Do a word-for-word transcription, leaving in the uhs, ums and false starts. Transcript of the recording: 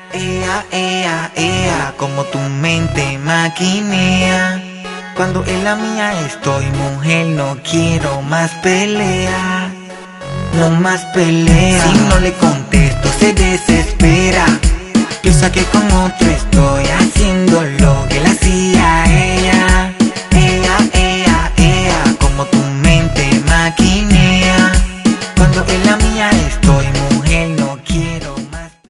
Ea, ea, ea, como tu mente maquinea. Cuando en la mía estoy, mujer, no quiero más pelea. No más pelea. Si no le contesto, se desespera. Piensa que con otro estoy haciendo lo que la